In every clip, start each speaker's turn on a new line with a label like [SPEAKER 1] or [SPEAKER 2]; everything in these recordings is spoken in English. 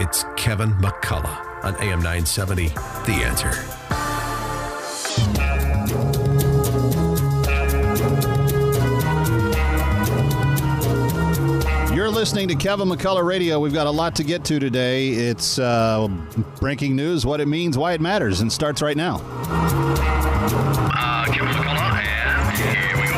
[SPEAKER 1] It's Kevin McCullough on AM 970, The Answer.
[SPEAKER 2] You're listening to Kevin McCullough Radio. We've got a lot to get to today. It's breaking news, what it means, why it matters, and starts right now.
[SPEAKER 3] Kevin McCullough, and here we go.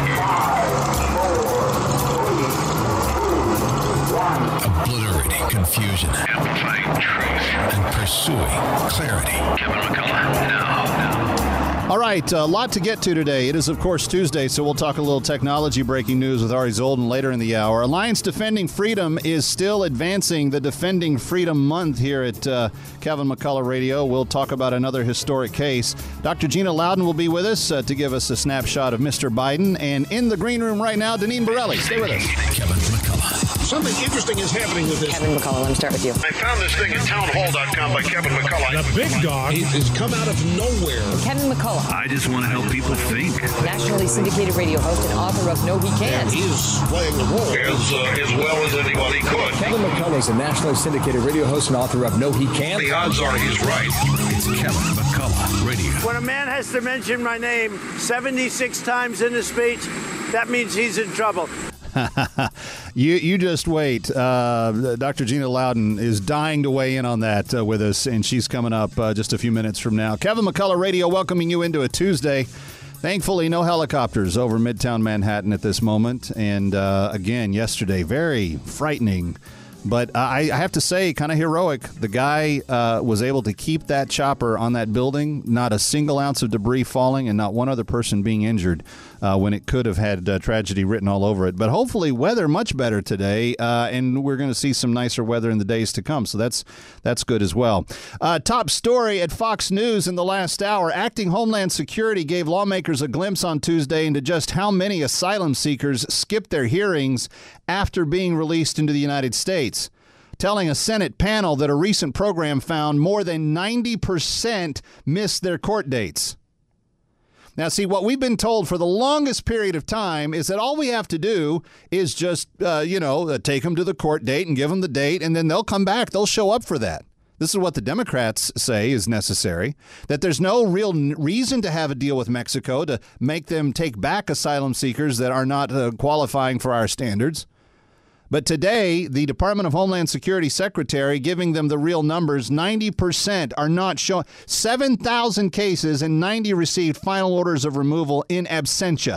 [SPEAKER 1] 5, 4, 3, 2, 1. Obliterating confusion.
[SPEAKER 3] Amplifying truth.
[SPEAKER 1] And pursuing clarity.
[SPEAKER 3] Kevin McCullough, now.
[SPEAKER 2] All right, a lot to get to today. It is, of course, Tuesday, so we'll talk a little technology breaking news with Ari Zoldan later in the hour. Alliance Defending Freedom is still advancing the Defending Freedom Month here at Kevin McCullough Radio. We'll talk about another historic case. Dr. Gina Loudon will be with us to give us a snapshot of Mr. Biden. And in the green room right now, Deneen Borelli. Stay with us.
[SPEAKER 1] Kevin McCullough.
[SPEAKER 4] Something interesting is happening with this.
[SPEAKER 5] Kevin McCullough, let me start with you.
[SPEAKER 4] I found this thing at townhall.com by Kevin McCullough.
[SPEAKER 6] The big dog
[SPEAKER 4] has come out of nowhere.
[SPEAKER 5] Kevin McCullough,
[SPEAKER 3] I just want to help people think.
[SPEAKER 5] nationally syndicated radio host and author of No He Can't.
[SPEAKER 4] He is playing the role as well as anybody could.
[SPEAKER 7] Kevin McCullough is a nationally syndicated radio host and author of No He Can't.
[SPEAKER 4] The odds are he's right.
[SPEAKER 1] It's Kevin McCullough Radio.
[SPEAKER 8] When a man has to mention my name 76 times in a speech, that means he's in trouble.
[SPEAKER 2] You just wait. Dr. Gina Loudon is dying to weigh in on that with us, and she's coming up just a few minutes from now. Kevin McCullough Radio welcoming you into a Tuesday. Thankfully, no helicopters over Midtown Manhattan at this moment. And again, yesterday, very frightening. But I have to say, kind of heroic. The guy was able to keep that chopper on that building, not a single ounce of debris falling, and not one other person being injured when it could have had tragedy written all over it. But hopefully weather much better today, and we're going to see some nicer weather in the days to come. So that's good as well. Top story at Fox News in the last hour. Acting Homeland Security gave lawmakers a glimpse on Tuesday into just how many asylum seekers skipped their hearings after being released into the United States, telling a Senate panel that a recent program found more than 90% missed their court dates. Now, see, what we've been told for the longest period of time is that all we have to do is just, take them to the court date and give them the date, and then they'll come back. They'll show up for that. This is what the Democrats say is necessary, that there's no real reason to have a deal with Mexico to make them take back asylum seekers that are not qualifying for our standards. But today, the Department of Homeland Security Secretary giving them the real numbers, 90% are not showing. 7,000 cases and 90 received final orders of removal in absentia.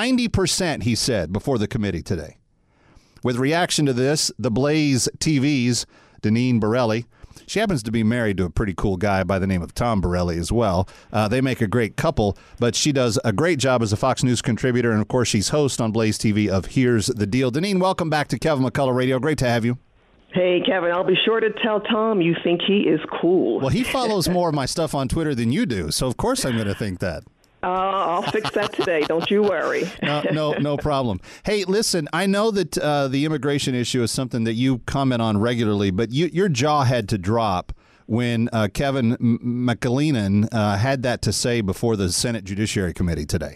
[SPEAKER 2] 90%, he said, before the committee today. With reaction to this, the Blaze TV's Deneen Borelli, she happens to be married to a pretty cool guy by the name of Tom Borelli as well. They make a great couple, but she does a great job as a Fox News contributor, and of course she's host on Blaze TV of Here's the Deal. Deneen, welcome back to Kevin McCullough Radio. Great to have you.
[SPEAKER 9] Hey, Kevin, I'll be sure to tell Tom you think he is cool.
[SPEAKER 2] Well, he follows more of my stuff on Twitter than you do, so of course I'm going to think that.
[SPEAKER 9] I'll fix that today. Don't you worry.
[SPEAKER 2] No problem. Hey, listen, I know that the immigration issue is something that you comment on regularly, but your jaw had to drop when Kevin McAleenan had that to say before the Senate Judiciary Committee today.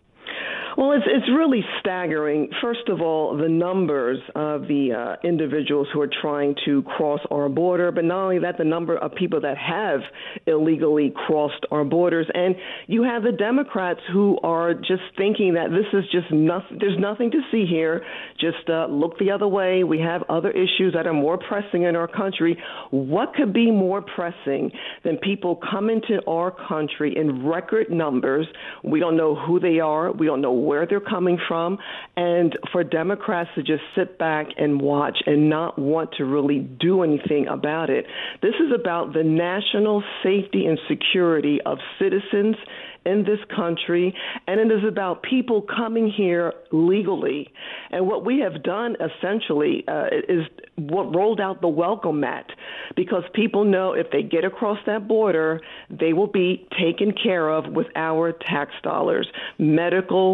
[SPEAKER 9] Well, it's really staggering. First of all, the numbers of the individuals who are trying to cross our border, but not only that, the number of people that have illegally crossed our borders. And you have the Democrats who are just thinking that this is just nothing. There's nothing to see here. Just look the other way. We have other issues that are more pressing in our country. What could be more pressing than people come into our country in record numbers? We don't know who they are. We don't know where they're coming from, and for Democrats to just sit back and watch and not want to really do anything about it. This is about the national safety and security of citizens in this country, and it is about people coming here legally. And what we have done essentially is what rolled out the welcome mat, because people know if they get across that border, they will be taken care of with our tax dollars, medical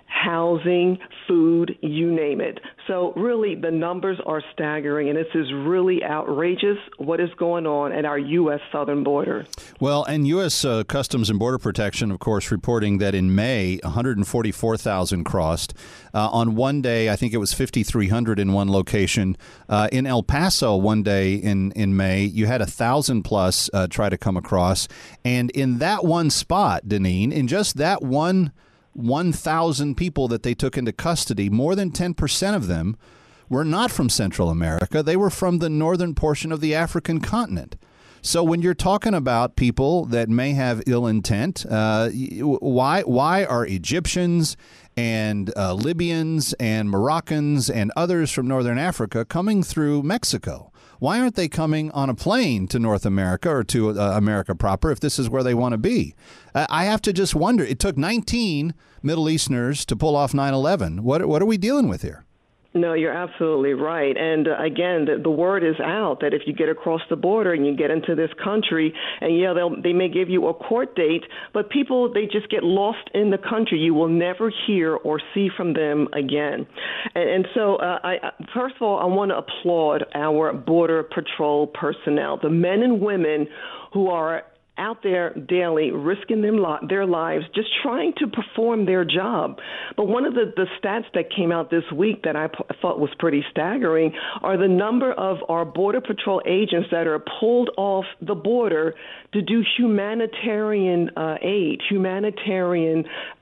[SPEAKER 9] housing, food, you name it. So really, the numbers are staggering, and this is really outrageous what is going on at our U.S. southern border.
[SPEAKER 2] Well, and U.S. Customs and Border Protection, of course, reporting that in May, 144,000 crossed. On one day, I think it was 5,300 in one location. In El Paso, one day in May, you had 1,000 plus try to come across. And in that one spot, Deneen, in just that 1,000 people that they took into custody, more than 10% of them were not from Central America. They were from the northern portion of the African continent. So when you're talking about people that may have ill intent, why are Egyptians and Libyans and Moroccans and others from northern Africa coming through Mexico? Why aren't they coming on a plane to North America or to America proper if this is where they want to be? I have to just wonder. It took 19 Middle Easterners to pull off 9/11. What are we dealing with here?
[SPEAKER 9] No, you're absolutely right. And again, the word is out that if you get across the border and you get into this country, and they may give you a court date, but people, they just get lost in the country. You will never hear or see from them again. And so, first of all, I want to applaud our Border Patrol personnel, the men and women who are out there daily, risking their lives, just trying to perform their job. But one of the stats that came out this week that I thought was pretty staggering are the number of our Border Patrol agents that are pulled off the border to do humanitarian aid, humanitarian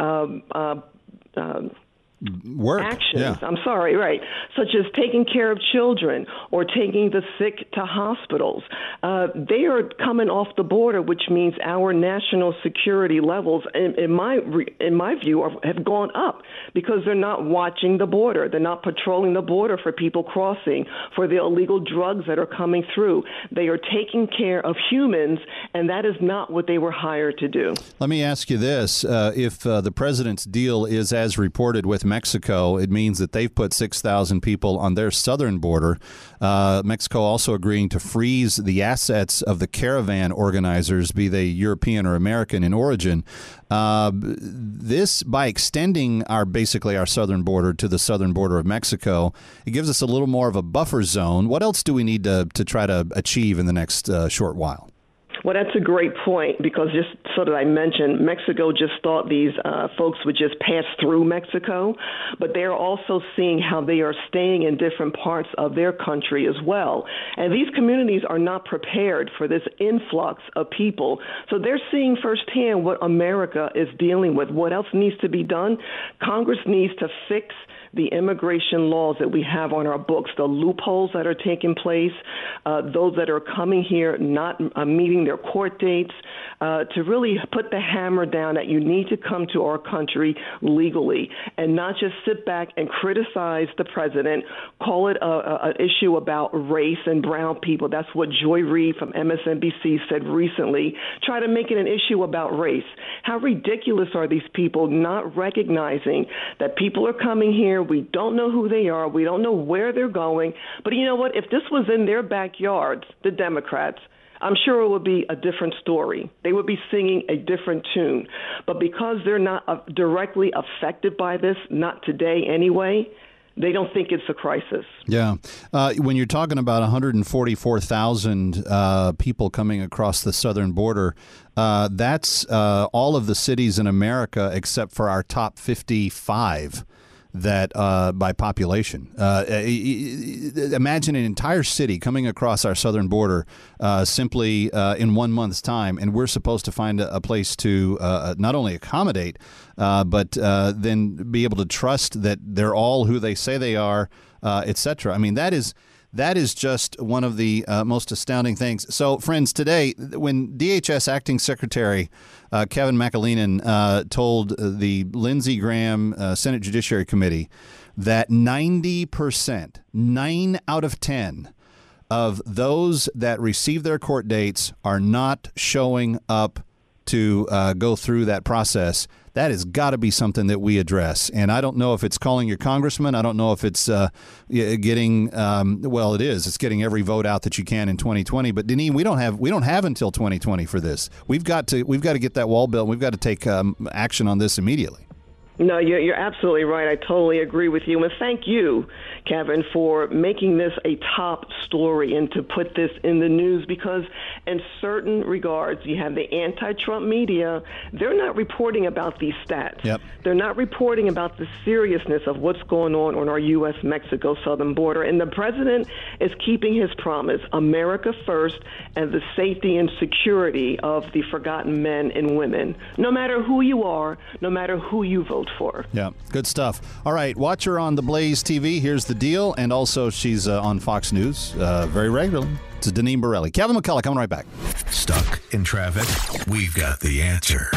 [SPEAKER 2] work.
[SPEAKER 9] Actions,
[SPEAKER 2] yeah.
[SPEAKER 9] I'm sorry, right, such as taking care of children or taking the sick to hospitals. They are coming off the border, which means our national security levels, in my view, have gone up because they're not watching the border. They're not patrolling the border for people crossing, for the illegal drugs that are coming through. They are taking care of humans, and that is not what they were hired to do.
[SPEAKER 2] Let me ask you this. If the president's deal is as reported with Mexico, it means that they've put 6,000 people on their southern border. Mexico also agreeing to freeze the assets of the caravan organizers, be they European or American in origin. This, by extending basically our southern border to the southern border of Mexico, it gives us a little more of a buffer zone. What else do we need to try to achieve in the next short while?
[SPEAKER 9] Well, that's a great point because just so that I mentioned, Mexico just thought these folks would just pass through Mexico, but they're also seeing how they are staying in different parts of their country as well. And these communities are not prepared for this influx of people. So they're seeing firsthand what America is dealing with. What else needs to be done? Congress needs to fix the immigration laws that we have on our books, the loopholes that are taking place, those that are coming here not meeting their court dates, to really put the hammer down that you need to come to our country legally and not just sit back and criticize the president, call it an issue about race and brown people. That's what Joy Reid from MSNBC said recently. Try to make it an issue about race. How ridiculous are these people not recognizing that people are coming here? We don't know who they are. We don't know where they're going. But you know what? If this was in their backyards, the Democrats, I'm sure it would be a different story. They would be singing a different tune. But because they're not directly affected by this, not today anyway, they don't think it's a crisis.
[SPEAKER 2] Yeah. When you're talking about 144,000 people coming across the southern border, that's all of the cities in America except for our top 55. That by population. Imagine an entire city coming across our southern border simply in 1 month's time, and we're supposed to find a place to not only accommodate, but then be able to trust that they're all who they say they are, et cetera. I mean, that is just one of the most astounding things. So, friends, today, when DHS Acting Secretary Kevin McAleenan told the Lindsey Graham Senate Judiciary Committee that 90%, 9 out of 10 of those that receive their court dates are not showing up to go through that process, that has got to be something that we address. And I don't know if it's calling your congressman. I don't know if it's getting it is. It's getting every vote out that you can in 2020. But Deneen, we don't have until 2020 for this. We've got to get that wall built. We've got to take action on this immediately.
[SPEAKER 9] No, you're absolutely right. I totally agree with you. And thank you, Kevin, for making this a top story and to put this in the news, because in certain regards, you have the anti-Trump media. They're not reporting about these stats.
[SPEAKER 2] Yep.
[SPEAKER 9] They're not reporting about the seriousness of what's going on our U.S.-Mexico southern border. And the president is keeping his promise, America first, and the safety and security of the forgotten men and women, no matter who you are, no matter who you vote for.
[SPEAKER 2] Yeah, good stuff. All right, watch her on the Blaze TV. Here's the deal. And also, she's on Fox News very regularly. It's Deneen Borelli. Kevin McCullough coming right back.
[SPEAKER 1] Stuck in traffic? We've got the answer.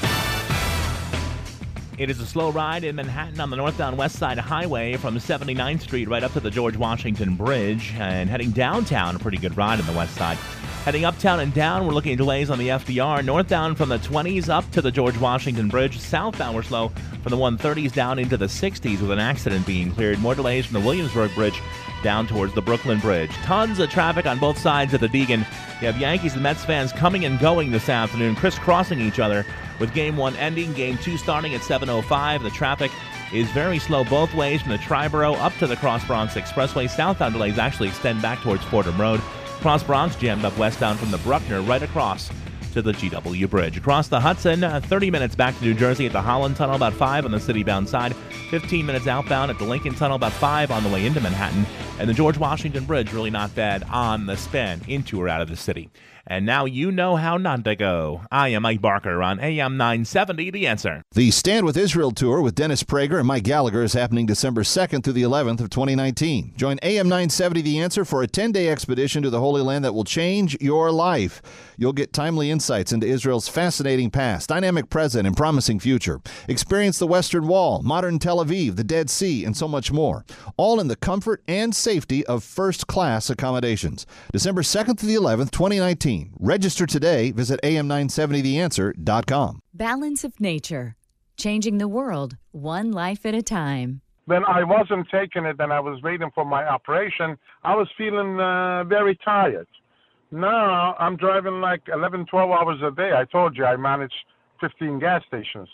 [SPEAKER 6] It is a slow ride in Manhattan on the northbound West Side Highway from 79th Street right up to the George Washington Bridge. And heading downtown, a pretty good ride on the west side. Heading uptown and down, we're looking at delays on the FDR. Northbound from the 20s up to the George Washington Bridge. Southbound, we're slow from the 130s down into the 60s with an accident being cleared. More delays from the Williamsburg Bridge down towards the Brooklyn Bridge. Tons of traffic on both sides of the Deegan. You have Yankees and Mets fans coming and going this afternoon, crisscrossing each other, with Game 1 ending, Game 2 starting at 7:05. The traffic is very slow both ways from the Triborough up to the Cross Bronx Expressway. Southbound delays actually extend back towards Fordham Road. Cross Bronx jammed up westbound from the Bruckner right across to the GW Bridge. Across the Hudson, 30 minutes back to New Jersey at the Holland Tunnel, about 5 on the city-bound side. 15 minutes outbound at the Lincoln Tunnel, about 5 on the way into Manhattan. And the George Washington Bridge, really not bad on the spin into or out of the city. And now you know how not to go. I am Mike Barker on AM 970, The Answer.
[SPEAKER 2] The Stand With Israel Tour with Dennis Prager and Mike Gallagher is happening December 2nd through the 11th of 2019. Join AM 970, The Answer, for a 10-day expedition to the Holy Land that will change your life. You'll get timely insights into Israel's fascinating past, dynamic present, and promising future. Experience the Western Wall, modern Tel Aviv, the Dead Sea, and so much more. All in the comfort and safety of first-class accommodations. December 2nd through the 11th, 2019. Register today. Visit am970theanswer.com.
[SPEAKER 10] Balance of Nature. Changing the world, one life at a time.
[SPEAKER 11] When I wasn't taking it and I was waiting for my operation, I was feeling very tired. Now I'm driving like 11, 12 hours a day. I told you I manage 15 gas stations.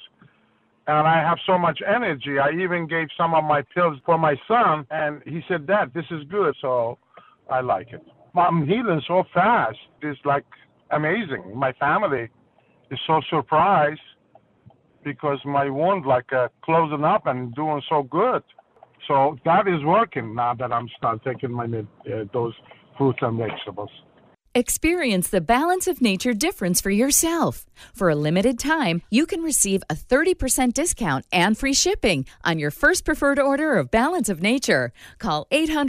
[SPEAKER 11] And I have so much energy. I even gave some of my pills for my son, and he said, "Dad, this is good." So I like it. I'm healing so fast. It's like amazing. My family is so surprised because my wound closing up and doing so good. So that is working now that I'm start taking my those fruits and vegetables.
[SPEAKER 10] Experience the Balance of Nature difference for yourself. For a limited time, you can receive a 30% discount and free shipping on your first preferred order of Balance of Nature. Call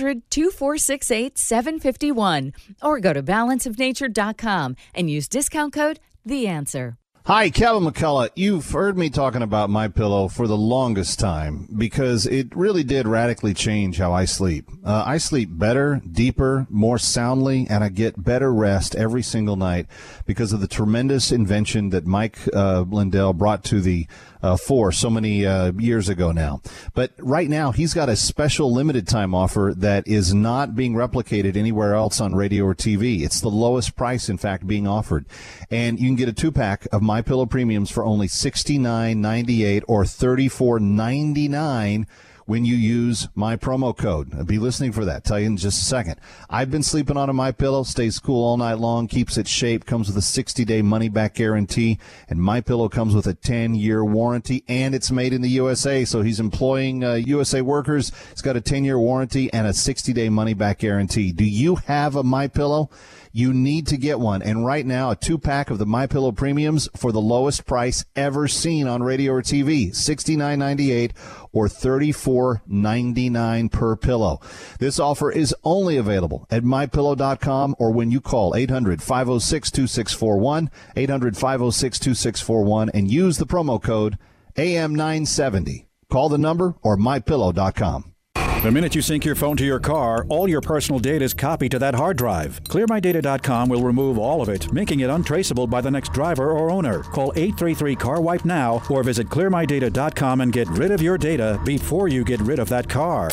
[SPEAKER 10] 800-2468-751 or go to balanceofnature.com and use discount code THEANSWER.
[SPEAKER 2] Hi, Kevin McCullough. You've heard me talking about MyPillow for the longest time because it really did radically change how I sleep. I sleep better, deeper, more soundly, and I get better rest every single night because of the tremendous invention that Mike Lindell brought to the fore so many years ago now. But right now, he's got a special limited time offer that is not being replicated anywhere else on radio or TV. It's the lowest price, in fact, being offered. And you can get a 2-pack of MyPillow Premiums for only $69.98 or $34.99 when you use my promo code. I'll be listening for that. Tell you in just a second. I've been sleeping on a MyPillow. Stays cool all night long. Keeps its shape. Comes with a 60-day money-back guarantee. And MyPillow comes with a 10-year warranty. And it's made in the USA. So he's employing USA workers. It's got a 10-year warranty and a 60-day money-back guarantee. Do you have a MyPillow? You need to get one. And right now, a 2-pack of the MyPillow Premiums for the lowest price ever seen on radio or TV, $69.98 or $34.99 per pillow. This offer is only available at MyPillow.com or when you call 800-506-2641, 800-506-2641, and use the promo code AM970. Call the number or MyPillow.com.
[SPEAKER 12] The minute you sync your phone to your car, all your personal data is copied to that hard drive. ClearMyData.com will remove all of it, making it untraceable by the next driver or owner. Call 833-CAR-WIPE now or visit ClearMyData.com and get rid of your data before you get rid of that car.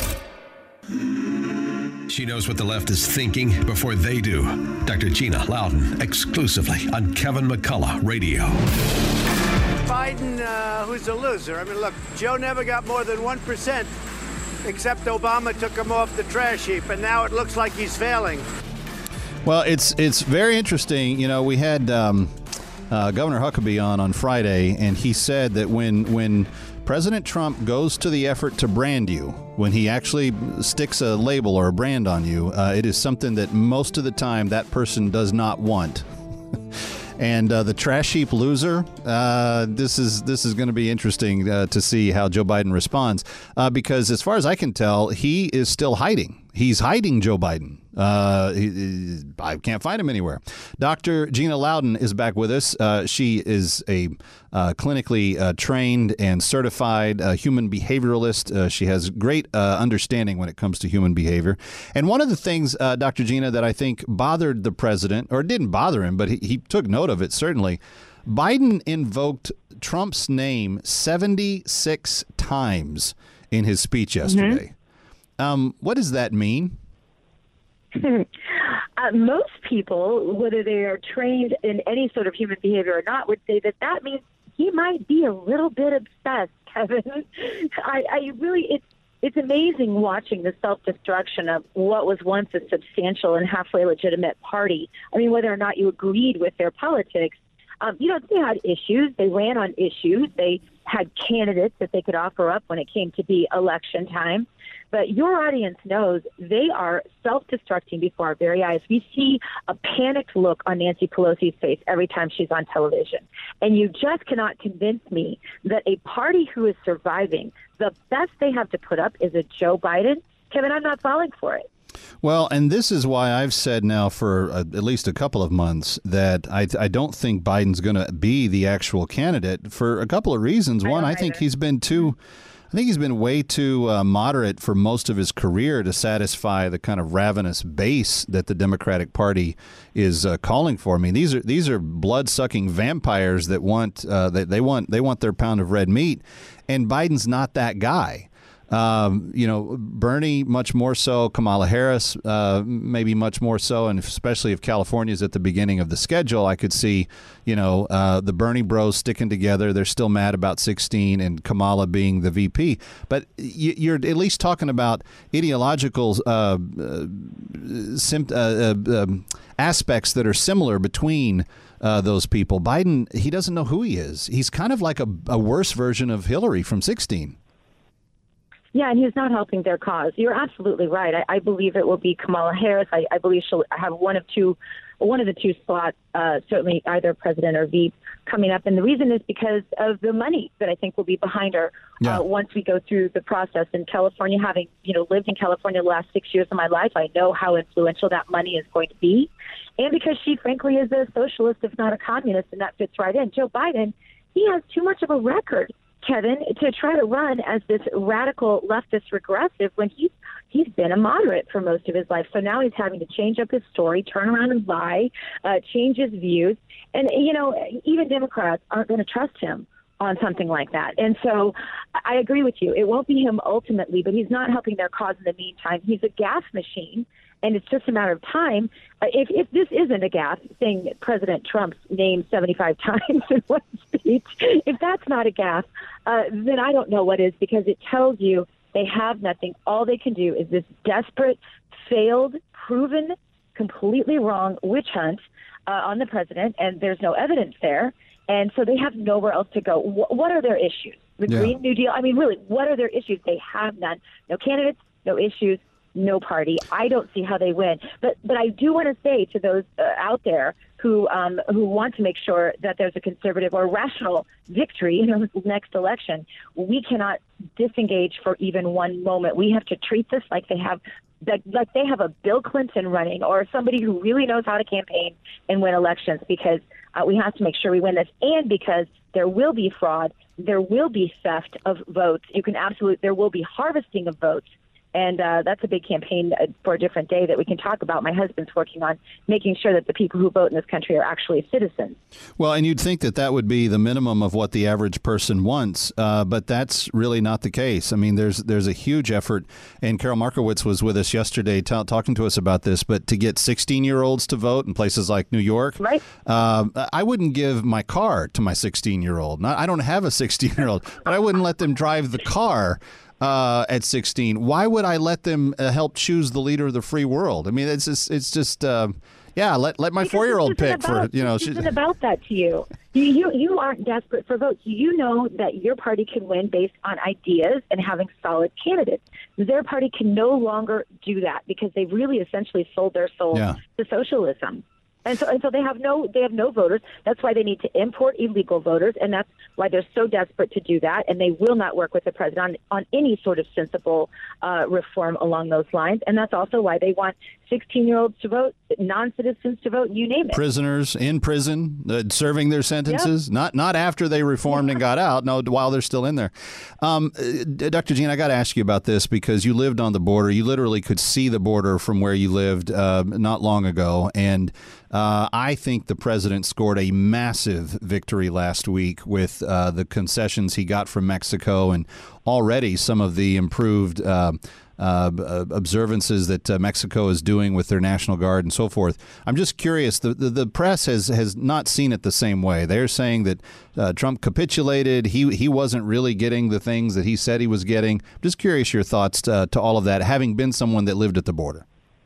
[SPEAKER 1] She knows what the left is thinking before they do. Dr. Gina Loudon, exclusively on Kevin McCullough Radio.
[SPEAKER 8] Biden, who's a loser. I mean, look, Joe never got more than 1%, except Obama took him off the trash heap, and now it looks like he's failing.
[SPEAKER 2] Well, it's very interesting. You know, we had Governor Huckabee on Friday, and he said that when President Trump goes to the effort to brand you, when he actually sticks a label or a brand on you, it is something that most of the time that person does not want. And the trash heap loser, this is going to be interesting to see how Joe Biden responds, because as far as I can tell, he is still hiding. He's hiding Joe Biden. I can't find him anywhere. Dr. Gina Loudon is back with us. She is a clinically trained and certified human behavioralist. She has great understanding when it comes to human behavior. And one of the things, Dr. Gina, that I think bothered the president, or didn't bother him, but he took note of it, certainly, Biden invoked Trump's name 76 times in his speech yesterday. Mm-hmm. What does that mean?
[SPEAKER 13] Most people, whether they are trained in any sort of human behavior or not, would say that means he might be a little bit obsessed, Kevin. I really, it's amazing watching the self-destruction of what was once a substantial and halfway legitimate party. I mean, whether or not you agreed with their politics, they had issues. They ran on issues. They had candidates that they could offer up when it came to be election time. But your audience knows they are self-destructing before our very eyes. We see a panicked look on Nancy Pelosi's face every time she's on television. And you just cannot convince me that a party who is surviving, the best they have to put up is a Joe Biden. Kevin, I'm not falling for it.
[SPEAKER 2] Well, and this is why I've said now for at least a couple of months that I don't think Biden's going to be the actual candidate for a couple of reasons. One, I think he's been way too moderate for most of his career to satisfy the kind of ravenous base that the Democratic Party is calling for. I mean, these are blood-sucking vampires that want they want their pound of red meat, and Biden's not that guy. Bernie much more so, Kamala Harris maybe much more so, and especially if California's at the beginning of the schedule, I could see, the Bernie bros sticking together. They're still mad about 16 and Kamala being the VP. But you're at least talking about ideological aspects that are similar between those people. Biden, he doesn't know who he is. He's kind of like a worse version of Hillary from 16.
[SPEAKER 13] Yeah, and he's not helping their cause. You're absolutely right. I believe it will be Kamala Harris. I believe she'll have one of the two slots, certainly either president or VP coming up. And the reason is because of the money that I think will be behind her once we go through the process. In California, having lived in California the last 6 years of my life, I know how influential that money is going to be. And because she, frankly, is a socialist, if not a communist, and that fits right in. Joe Biden, he has too much of a record, Kevin, to try to run as this radical leftist regressive when he's been a moderate for most of his life. So now he's having to change up his story, turn around and lie, change his views. And, even Democrats aren't going to trust him on something like that. And so I agree with you. It won't be him ultimately, but he's not helping their cause in the meantime. He's a gas machine. And it's just a matter of time. If this isn't a gaffe, saying President Trump's name 75 times in one speech, if that's not a gaffe, then I don't know what is, because it tells you they have nothing. All they can do is this desperate, failed, proven, completely wrong witch hunt on the president, and there's no evidence there. And so they have nowhere else to go. What are their issues? The Green New Deal? I mean, really, what are their issues? They have none. No candidates, no issues. No party. I don't see how they win. But I do want to say to those out there who want to make sure that there's a conservative or rational victory in the next election, we cannot disengage for even one moment. We have to treat this like they have a Bill Clinton running, or somebody who really knows how to campaign and win elections, because we have to make sure we win this, and because there will be fraud, there will be theft of votes. There will be harvesting of votes. And that's a big campaign for a different day that we can talk about. My husband's working on making sure that the people who vote in this country are actually citizens.
[SPEAKER 2] Well, and you'd think that that would be the minimum of what the average person wants, but that's really not the case. I mean, there's a huge effort, and Carol Markowitz was with us yesterday talking to us about this, but to get 16-year-olds to vote in places like New York,
[SPEAKER 13] right?
[SPEAKER 2] I wouldn't give my car to my 16-year-old. I don't have a 16-year-old, but I wouldn't let them drive the car at 16. Why would I let them help choose the leader of the free world? I mean, it's just let my 4-year-old pick for, you know.
[SPEAKER 13] This isn't about that to you. You aren't desperate for votes. You know that your party can win based on ideas and having solid candidates. Their party can no longer do that because they've really essentially sold their soul to socialism. And so they have no voters. That's why they need to import illegal voters, and that's why they're so desperate to do that. And they will not work with the president on any sort of sensible reform along those lines. And that's also why they want 16-year-olds to vote, non-citizens to vote, you name it.
[SPEAKER 2] Prisoners in prison, serving their sentences, not after they reformed and got out, no, while they're still in there. Dr. Jean, I got to ask you about this because you lived on the border. You literally could see the border from where you lived not long ago, and I think the president scored a massive victory last week with the concessions he got from Mexico and already some of the improved observances that Mexico is doing with their National Guard and so forth. I'm just curious, the press has not seen it the same way. They're saying that Trump capitulated. He wasn't really getting the things that he said he was getting. Just curious your thoughts to all of that, having been someone that lived at the border.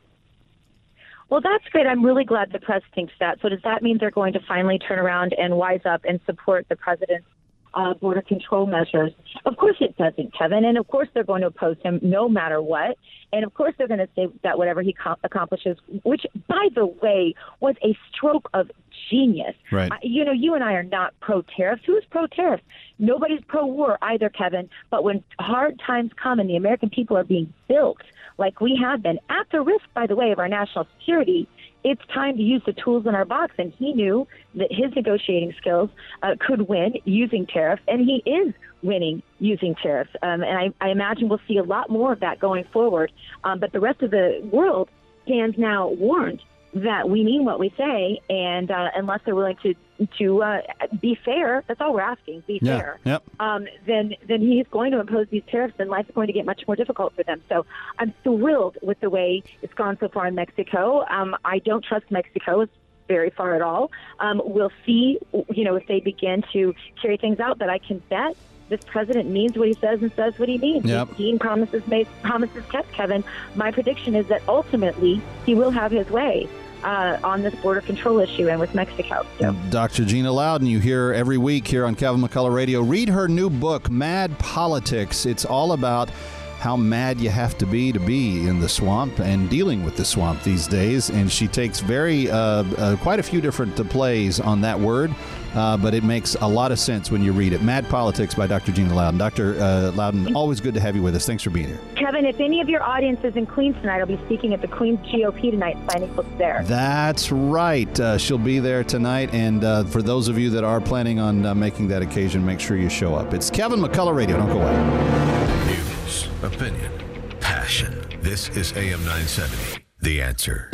[SPEAKER 13] Well, that's great. I'm really glad the press thinks that. So does that mean they're going to finally turn around and wise up and support the president's border control measures? Of course it doesn't, Kevin. And of course they're going to oppose him no matter what. And of course they're going to say that whatever he accomplishes, which, by the way, was a stroke of genius.
[SPEAKER 2] Right.
[SPEAKER 13] You and I are not pro-tariffs. Who's pro-tariffs? Nobody's pro-war either, Kevin. But when hard times come and the American people are being built like we have been, at the risk, by the way, of our national security, it's time to use the tools in our box. And he knew that his negotiating skills could win using tariffs, and he is winning using tariffs. And I imagine we'll see a lot more of that going forward. But the rest of the world stands now warned that we mean what we say, and unless they're willing to be fair, that's all we're asking, be fair, then he's going to impose these tariffs, and life's going to get much more difficult for them. So I'm thrilled with the way it's gone so far in Mexico. I don't trust Mexico. It's very far at all. We'll see, if they begin to carry things out, but I can bet this president means what he says and says what he means.
[SPEAKER 2] Yep.
[SPEAKER 13] Dean promises kept, Kevin. My prediction is that ultimately he will have his way on this border control issue and with Mexico. So.
[SPEAKER 2] Dr. Gina Loudon, you hear every week here on Kevin McCullough Radio. Read her new book, Mad Politics. It's all about how mad you have to be in the swamp and dealing with the swamp these days. And she takes quite a few different plays on that word, but it makes a lot of sense when you read it. Mad Politics by Dr. Gina Loudon. Dr. Loudon, always good to have you with us. Thanks for being here.
[SPEAKER 13] Kevin, if any of your audience is in Queens tonight, I'll be speaking at the Queens GOP tonight, signing books there. That's
[SPEAKER 2] right. She'll be there tonight. And for those of you that are planning on making that occasion, make sure you show up. It's Kevin McCullough Radio. Don't go away.
[SPEAKER 1] News, opinion, passion. This is AM 970, The Answer.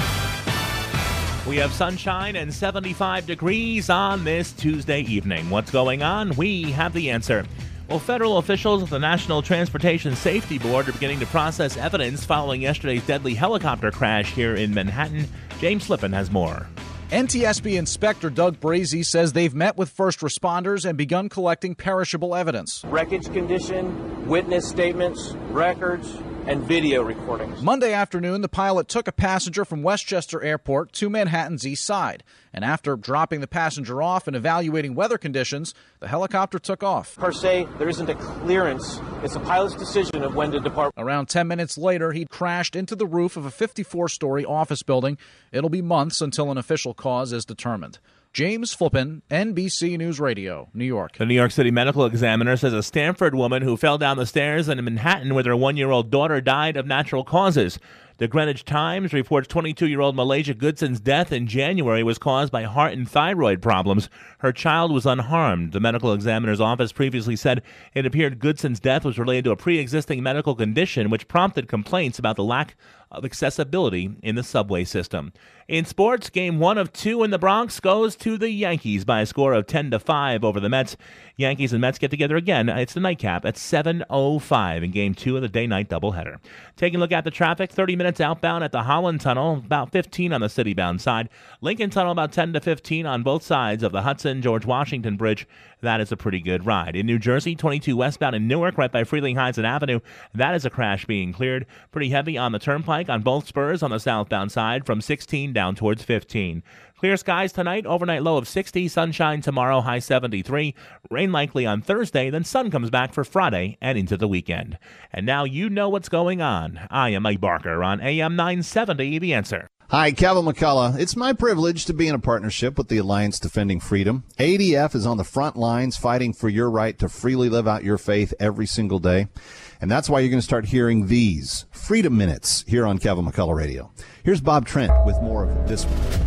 [SPEAKER 6] We have sunshine and 75 degrees on this Tuesday evening. What's going on? We have the answer. Well, federal officials at the National Transportation Safety Board are beginning to process evidence following yesterday's deadly helicopter crash here in Manhattan. James Flippin has more.
[SPEAKER 14] NTSB Inspector Doug Brazee says they've met with first responders and begun collecting perishable evidence.
[SPEAKER 15] Wreckage condition, witness statements, records, and video recordings.
[SPEAKER 14] Monday afternoon, the pilot took a passenger from Westchester Airport to Manhattan's east side. And after dropping the passenger off and evaluating weather conditions, the helicopter took off.
[SPEAKER 15] Per se, there isn't a clearance. It's the pilot's decision of when to depart.
[SPEAKER 14] Around 10 minutes later, he crashed into the roof of a 54-story office building. It'll be months until an official cause is determined. James Flippin, NBC News Radio, New York.
[SPEAKER 6] The New York City Medical Examiner says a Stanford woman who fell down the stairs in Manhattan with her 1-year-old daughter died of natural causes. The Greenwich Times reports 22-year-old Malaysia Goodson's death in January was caused by heart and thyroid problems. Her child was unharmed. The medical examiner's office previously said it appeared Goodson's death was related to a pre-existing medical condition, which prompted complaints about the lack of accessibility in the subway system. In sports, Game 1 of 2 in the Bronx goes to the Yankees by a score of 10-5 over the Mets. Yankees and Mets get together again. It's the nightcap at 7:05 in Game 2 of the day-night doubleheader. Taking a look at the traffic, 30 minutes outbound at the Holland Tunnel, about 15 on the city-bound side. Lincoln Tunnel about 10 to 15 on both sides of the Hudson-George Washington Bridge. That is a pretty good ride. In New Jersey, 22 westbound in Newark, right by Freeling Heights and Avenue. That is a crash being cleared. Pretty heavy on the Turnpike on both spurs on the southbound side from 16 down towards 15. Clear skies tonight, overnight low of 60, sunshine tomorrow, high 73. Rain likely on Thursday, then sun comes back for Friday and into the weekend. And now you know what's going on. I am Mike Barker on AM 970, The Answer.
[SPEAKER 2] Hi, Kevin McCullough. It's my privilege to be in a partnership with the Alliance Defending Freedom. ADF is on the front lines fighting for your right to freely live out your faith every single day. And that's why you're going to start hearing these Freedom Minutes here on Kevin McCullough Radio. Here's Bob Trent with more of this one.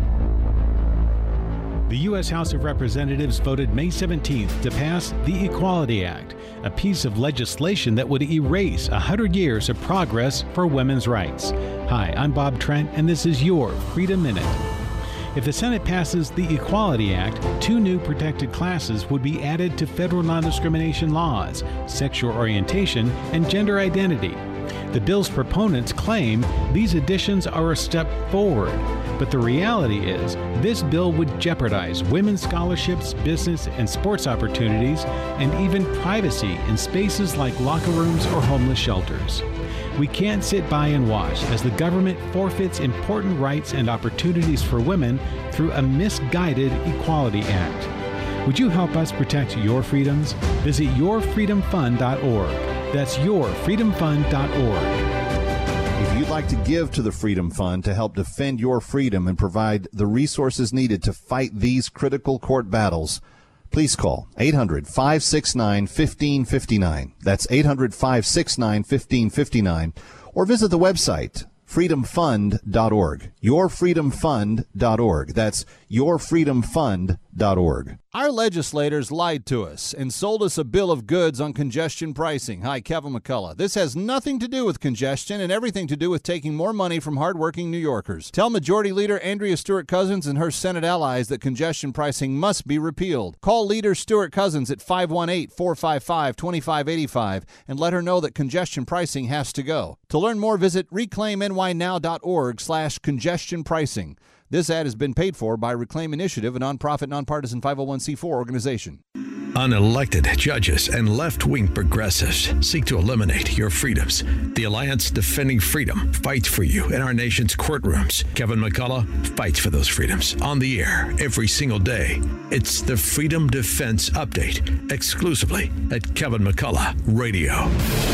[SPEAKER 16] The U.S. House of Representatives voted May 17th to pass the Equality Act, a piece of legislation that would erase 100 years of progress for women's rights. Hi, I'm Bob Trent, and this is your Freedom Minute. If the Senate passes the Equality Act, 2 new protected classes would be added to federal non-discrimination laws: sexual orientation and gender identity. The bill's proponents claim these additions are a step forward, but the reality is this bill would jeopardize women's scholarships, business and sports opportunities, and even privacy in spaces like locker rooms or homeless shelters. We can't sit by and watch as the government forfeits important rights and opportunities for women through a misguided Equality Act. Would you help us protect your freedoms? Visit yourfreedomfund.org. That's yourfreedomfund.org.
[SPEAKER 2] If you'd like to give to the Freedom Fund to help defend your freedom and provide the resources needed to fight these critical court battles, please call 800-569-1559. That's 800-569-1559. Or visit the website, freedomfund.org. Yourfreedomfund.org. That's yourfreedomfund.org. Our legislators lied to us and sold us a bill of goods on congestion pricing. Hi, Kevin McCullough. This has nothing to do with congestion and everything to do with taking more money from hardworking New Yorkers. Tell Majority Leader Andrea Stewart-Cousins and her Senate allies that congestion pricing must be repealed. Call Leader Stewart-Cousins at 518-455-2585 and let her know that congestion pricing has to go. To learn more, visit reclaimnynow.org/congestion pricing. This ad has been paid for by Reclaim Initiative, a nonprofit, nonpartisan 501c4 organization.
[SPEAKER 1] Unelected judges and left-wing progressives seek to eliminate your freedoms. The Alliance Defending Freedom fights for you in our nation's courtrooms. Kevin McCullough fights for those freedoms on the air every single day. It's the Freedom Defense Update, exclusively at Kevin McCullough Radio.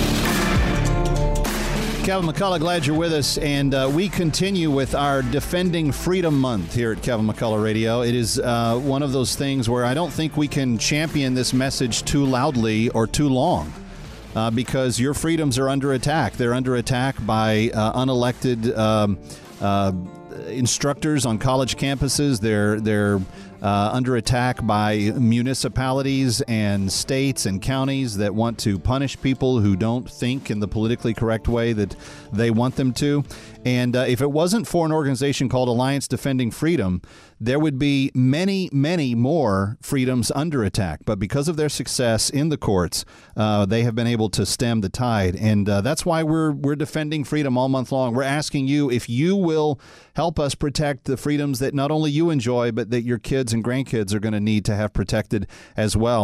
[SPEAKER 2] Kevin McCullough, glad you're with us, and we continue with our Defending Freedom Month here at Kevin McCullough Radio. It is one of those things where I don't think we can champion this message too loudly or too long because your freedoms are under attack. They're under attack by unelected instructors on college campuses. They're under attack by municipalities and states and counties that want to punish people who don't think in the politically correct way that they want them to. And if it wasn't for an organization called Alliance Defending Freedom, there would be many, many more freedoms under attack. But because of their success in the courts, they have been able to stem the tide. And that's why we're defending freedom all month long. We're asking you if you will help us protect the freedoms that not only you enjoy, but that your kids and grandkids are going to need to have protected as well.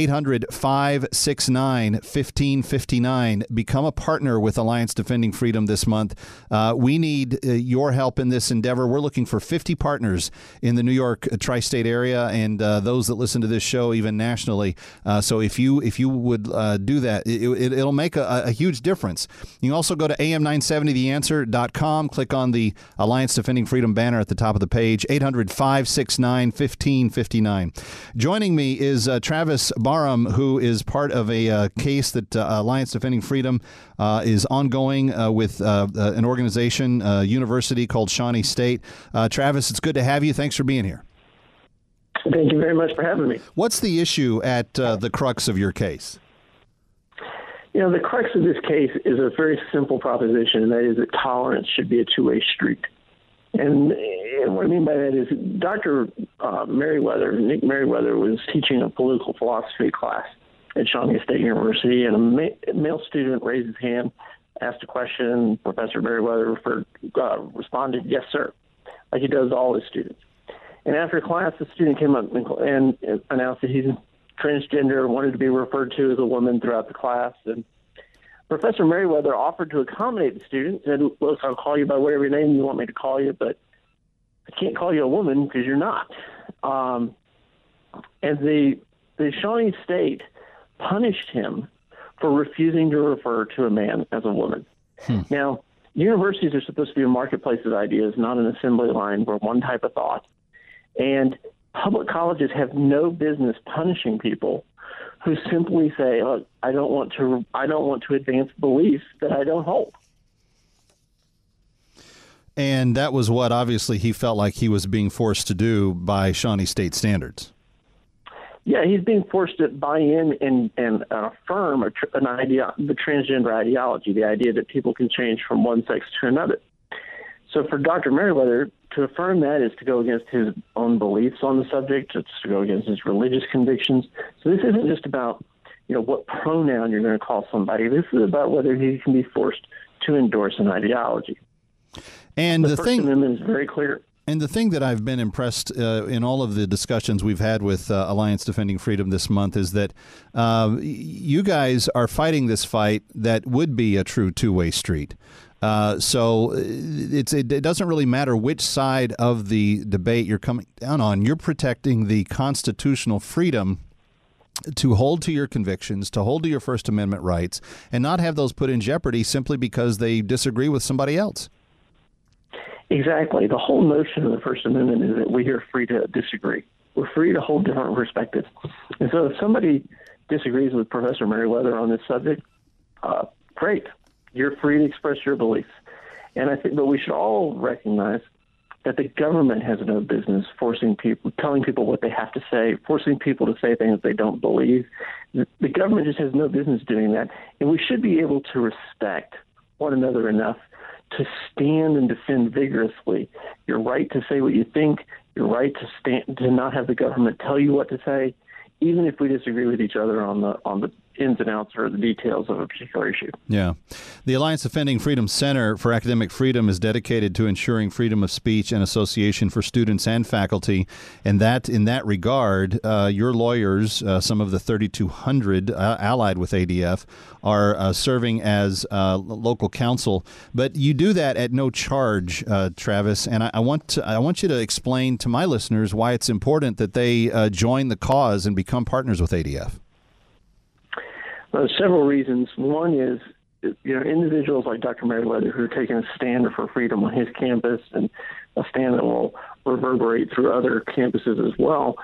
[SPEAKER 2] 800-569-1559. Become a partner with Alliance Defending Freedom this month. We need your help in this endeavor. We're looking for 50 partners in the New York tri-state area and those that listen to this show even nationally. So if you would do that, it'll make a huge difference. You can also go to am970theanswer.com, click on the Alliance Defending Freedom banner at the top of the page, 800-569-1559. 1559. Joining me is Travis Barham, who is part of a case that Alliance Defending Freedom is ongoing with an organization, university called Shawnee State. Travis, it's good to have you. Thanks for being here.
[SPEAKER 17] Thank you very much for having me.
[SPEAKER 2] What's the issue at the crux of your case?
[SPEAKER 17] The crux of this case is a very simple proposition, and that is that tolerance should be a two-way street. And what I mean by that is Dr. Nick Merriweather, was teaching a political philosophy class at Shawnee State University, and a male student raised his hand, asked a question. Professor Merriweather responded, "Yes, sir," like he does to all his students. And after class, the student came up and announced that he's transgender, wanted to be referred to as a woman throughout the class. And Professor Merriweather offered to accommodate the student, said, "Look, I'll call you by whatever name you want me to call you, but I can't call you a woman because you're not." And the Shawnee State punished him for refusing to refer to a man as a woman. Now, universities are supposed to be a marketplace of ideas, not an assembly line where one type of thought. And public colleges have no business punishing people who simply say, "Look, I don't want to advance beliefs that I don't hold."
[SPEAKER 2] And that was what obviously he felt like he was being forced to do by Shawnee State standards.
[SPEAKER 17] Yeah, he's being forced to buy in and affirm the transgender ideology, the idea that people can change from one sex to another. So for Dr. Merriweather, to affirm that is to go against his own beliefs on the subject. It's to go against his religious convictions. So this isn't just about, what pronoun you're going to call somebody. This is about whether he can be forced to endorse an ideology.
[SPEAKER 2] And the First
[SPEAKER 17] Amendment is very clear.
[SPEAKER 2] And the thing that I've been impressed in all of the discussions we've had with Alliance Defending Freedom this month is that you guys are fighting this fight that would be a true two-way street. So it doesn't really matter which side of the debate you're coming down on. You're protecting the constitutional freedom to hold to your convictions, to hold to your First Amendment rights, and not have those put in jeopardy simply because they disagree with somebody else.
[SPEAKER 17] Exactly. The whole notion of the First Amendment is that we are free to disagree. We're free to hold different perspectives. And so if somebody disagrees with Professor Merriweather on this subject, great. You're free to express your beliefs. And I think that we should all recognize that the government has no business telling people what they have to say, forcing people to say things they don't believe. The government just has no business doing that. And we should be able to respect one another enough to stand and defend vigorously your right to say what you think, your right to not have the government tell you what to say, even if we disagree with each other on the ins and outs or the details of a particular issue.
[SPEAKER 2] Yeah. The Alliance Defending Freedom Center for Academic Freedom is dedicated to ensuring freedom of speech and association for students and faculty. And that, in that regard, your lawyers, some of the 3,200 allied with ADF, are serving as local counsel. But you do that at no charge, Travis. And I want you to explain to my listeners why it's important that they join the cause and become partners with ADF.
[SPEAKER 17] Several reasons. One is, individuals like Dr. Merriweather who are taking a stand for freedom on his campus and a stand that will reverberate through other campuses as well.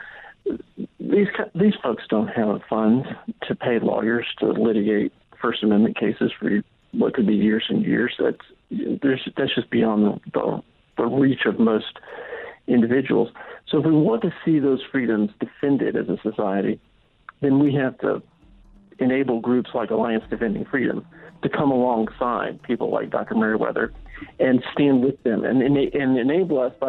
[SPEAKER 17] These folks don't have funds to pay lawyers to litigate First Amendment cases for what could be years and years. That's just beyond the reach of most individuals. So if we want to see those freedoms defended as a society, then we have to enable groups like Alliance Defending Freedom to come alongside people like Dr. Merriweather and stand with them and enable us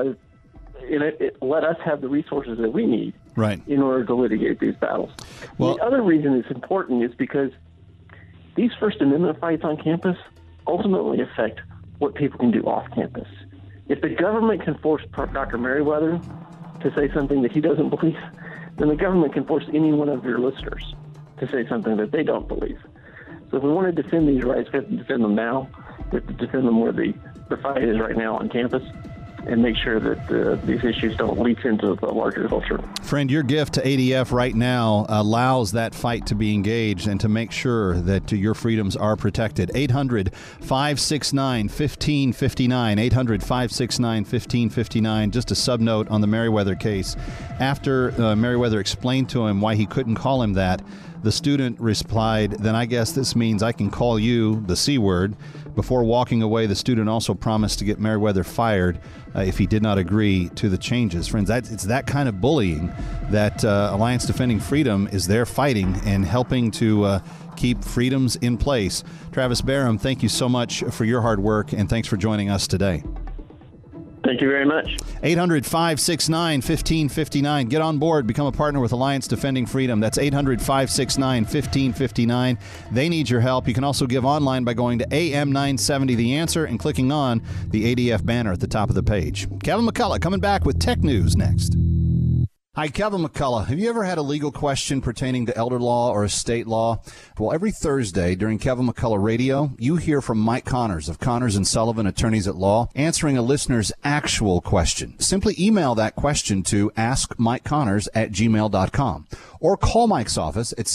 [SPEAKER 17] let us have the resources that we need in order to litigate these battles. Well, the other reason it's important is because these First Amendment fights on campus ultimately affect what people can do off campus. If the government can force Dr. Merriweather to say something that he doesn't believe, then the government can force any one of your listeners to say something that they don't believe. So if we want to defend these rights, we have to defend them now. We have to defend them where the fight is right now on campus. and make sure that these issues don't leak into the larger culture.
[SPEAKER 2] Friend, your gift to ADF right now allows that fight to be engaged and to make sure that your freedoms are protected. 800-569-1559. 800-569-1559. Just a sub-note on the Merriweather case. After Merriweather explained to him why he couldn't call him that, the student replied, then I guess this means I can call you the C word. Before walking away, the student also promised to get Merriweather fired if he did not agree to the changes. Friends, it's that kind of bullying that Alliance Defending Freedom is there fighting and helping to keep freedoms in place. Travis Barham, thank you so much for your hard work, and thanks for joining us today.
[SPEAKER 17] Thank you very much.
[SPEAKER 2] 800-569-1559. Get on board. Become a partner with Alliance Defending Freedom. That's 800-569-1559. They need your help. You can also give online by going to AM970 The Answer and clicking on the ADF banner at the top of the page. Kevin McCullough coming back with Tech News next. Hi, Kevin McCullough. Have you ever had a legal question pertaining to elder law or estate law? Well, every Thursday during Kevin McCullough Radio, you hear from Mike Connors of Connors and Sullivan Attorneys at Law, answering a listener's actual question. Simply email that question to askmikeconnors@gmail.com or call Mike's office at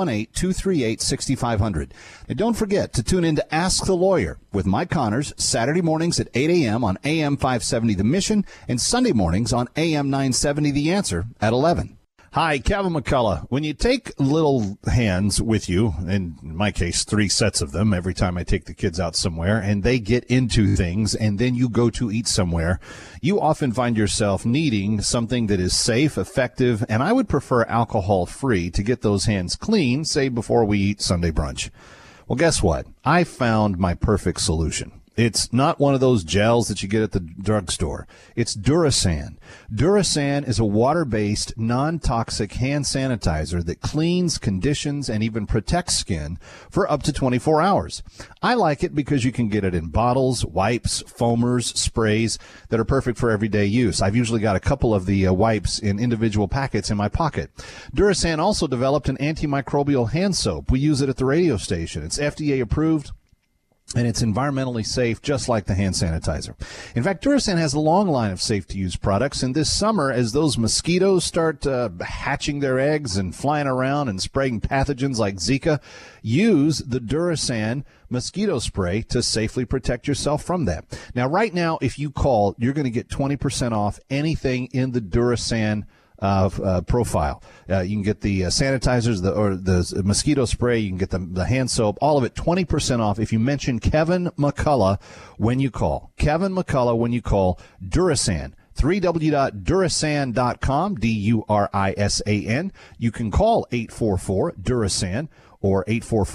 [SPEAKER 2] 718-238-6500. And don't forget to tune in to Ask the Lawyer with Mike Connors Saturday mornings at 8 a.m. on AM 570 The Mission and Sunday mornings on AM 970 The Answer at 11. Hi, Kevin McCullough. When you take little hands with you, in my case, 3 sets of them every time I take the kids out somewhere, and they get into things, and then you go to eat somewhere, you often find yourself needing something that is safe, effective, and I would prefer alcohol-free to get those hands clean, say, before we eat Sunday brunch. Well, guess what? I found my perfect solution. It's not one of those gels that you get at the drugstore. It's Durasan. Durasan is a water-based, non-toxic hand sanitizer that cleans, conditions, and even protects skin for up to 24 hours. I like it because you can get it in bottles, wipes, foamers, sprays that are perfect for everyday use. I've usually got a couple of the wipes in individual packets in my pocket. Durasan also developed an antimicrobial hand soap. We use it at the radio station. It's FDA approved, and it's environmentally safe, just like the hand sanitizer. In fact, Durasan has a long line of safe-to-use products, and this summer, as those mosquitoes start hatching their eggs and flying around and spreading pathogens like Zika, use the Durasan mosquito spray to safely protect yourself from that. Now, right now, if you call, you're going to get 20% off anything in the Durasan profile. You can get the sanitizers, the mosquito spray. You can get the hand soap. All of it 20% off if you mention Kevin McCullough when you call. Kevin McCullough when you call. Durasan. www.durasan.com. Durasan. You can call 844-DURASAN or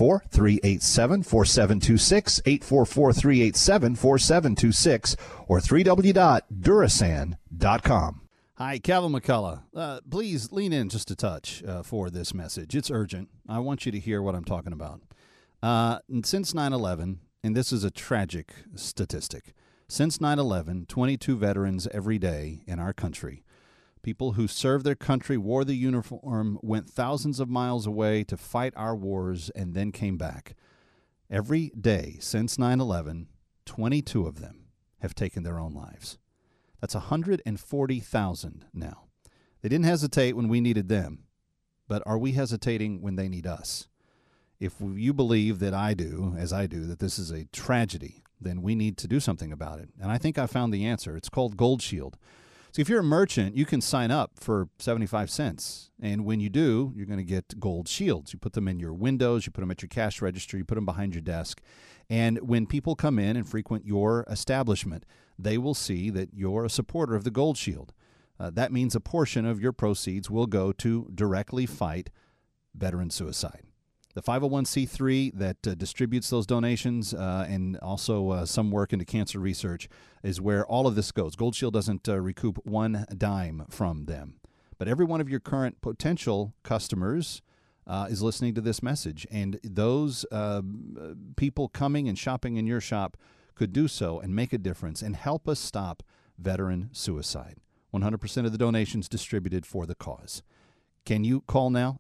[SPEAKER 2] 844-387-4726, 844-387-4726, or www.durasan.com. Hi, Kevin McCullough. Please lean in just a touch for this message. It's urgent. I want you to hear what I'm talking about. Since 9/11, and this is a tragic statistic, since 9/11, 22 veterans every day in our country, people who served their country, wore the uniform, went thousands of miles away to fight our wars, and then came back. Every day since 9/11, 22 of them have taken their own lives. That's 140,000 now. They didn't hesitate when we needed them, but are we hesitating when they need us? If you believe that I do, as I do, that this is a tragedy, then we need to do something about it. And I think I found the answer. It's called Gold Shield. So if you're a merchant, you can sign up for 75 cents. And when you do, you're going to get gold shields. You put them in your windows, you put them at your cash register, you put them behind your desk. And when people come in and frequent your establishment, they will see that you're a supporter of the Gold Shield. That means a portion of your proceeds will go to directly fight veteran suicide. The 501c3 that distributes those donations and also some work into cancer research is where all of this goes. Gold Shield doesn't recoup one dime from them. But every one of your current potential customers is listening to this message. And those people coming and shopping in your shop could do so and make a difference and help us stop veteran suicide. 100% of the donations distributed for the cause. Can you call now?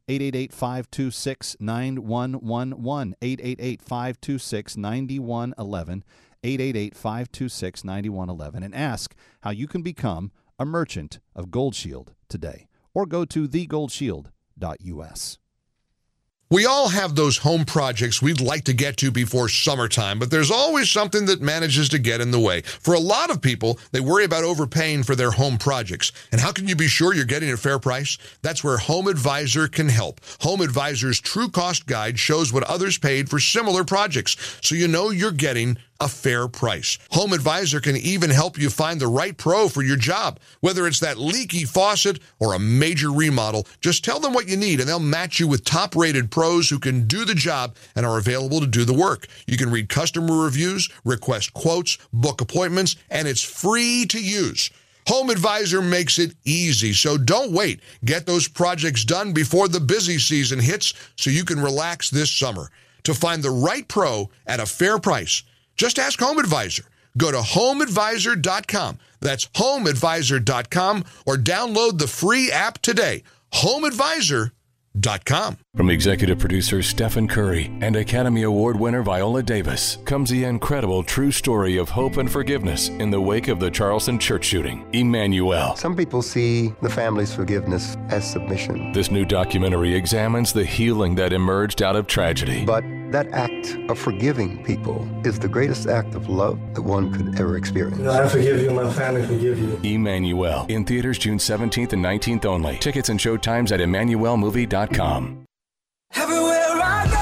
[SPEAKER 2] 888-526-9111, 888-526-9111, 888-526-9111, and ask how you can become a merchant of Gold Shield today. Or go to thegoldshield.us.
[SPEAKER 18] We all have those home projects we'd like to get to before summertime, but there's always something that manages to get in the way. For a lot of people, they worry about overpaying for their home projects. And how can you be sure you're getting a fair price? That's where Home Advisor can help. Home Advisor's True Cost Guide shows what others paid for similar projects, so you know you're getting a fair price. Home Advisor can even help you find the right pro for your job. Whether it's that leaky faucet or a major remodel, just tell them what you need and they'll match you with top-rated pros who can do the job and are available to do the work. You can read customer reviews, request quotes, book appointments, and it's free to use. Home Advisor makes it easy, so don't wait. Get those projects done before the busy season hits so you can relax this summer. To find the right pro at a fair price, just ask Home Advisor. Go to homeadvisor.com. That's homeadvisor.com, or download the free app today. homeadvisor.com.
[SPEAKER 19] From executive producer Stephen Curry and Academy Award winner Viola Davis comes the incredible true story of hope and forgiveness in the wake of the Charleston church shooting, Emmanuel.
[SPEAKER 20] Some people see the family's forgiveness as submission.
[SPEAKER 19] This new documentary examines the healing that emerged out of tragedy.
[SPEAKER 20] But that act of forgiving people is the greatest act of love that one could ever experience.
[SPEAKER 21] I forgive you, my family forgive you.
[SPEAKER 19] Emmanuel, in theaters June 17th and 19th only. Tickets and show times at emmanuelmovie.com.
[SPEAKER 22] Everywhere I go,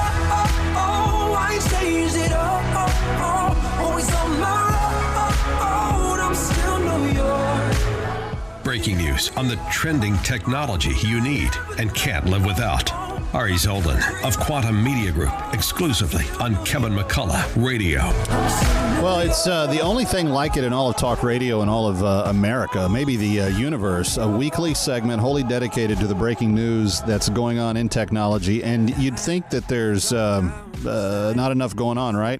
[SPEAKER 22] I change it always on my road, I'm still New York.
[SPEAKER 1] Breaking news on the trending technology you need and can't live without. Ari Zoldan of Quantum Media Group, exclusively on Kevin McCullough Radio.
[SPEAKER 2] Well, it's the only thing like it in all of talk radio in all of America, maybe the universe, a weekly segment wholly dedicated to the breaking news that's going on in technology. And you'd think that there's not enough going on, right?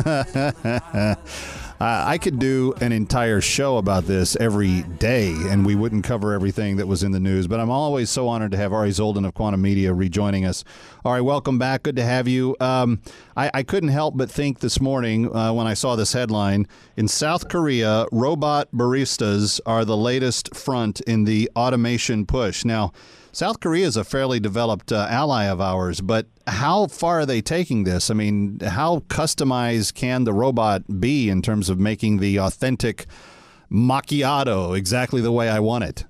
[SPEAKER 2] I could do an entire show about this every day, and we wouldn't cover everything that was in the news. But I'm always so honored to have Ari Zoldan of Quantum Media rejoining us. Ari, welcome back. Good to have you. I couldn't help but think this morning when I saw this headline, in South Korea, robot baristas are the latest front in the automation push. Now, South Korea is a fairly developed ally of ours, but how far are they taking this? I mean, how customized can the robot be in terms of making the authentic macchiato exactly the way I want it?